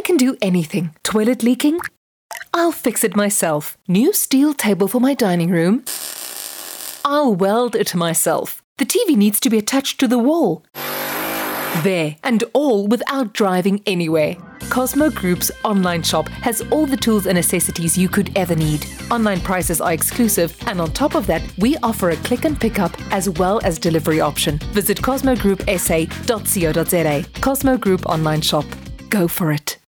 can do anything. Toilet leaking? I'll fix it myself. New steel table for my dining room? I'll weld it myself. The TV needs to be attached to the wall. There, and all without driving anywhere. Cosmo Group's online shop has all the tools and necessities you could ever need. Online prices are exclusive, and on top of that, we offer a click and pick up as well as delivery option. Visit cosmogroupsa.co.za. Cosmo Group online shop. Go for it.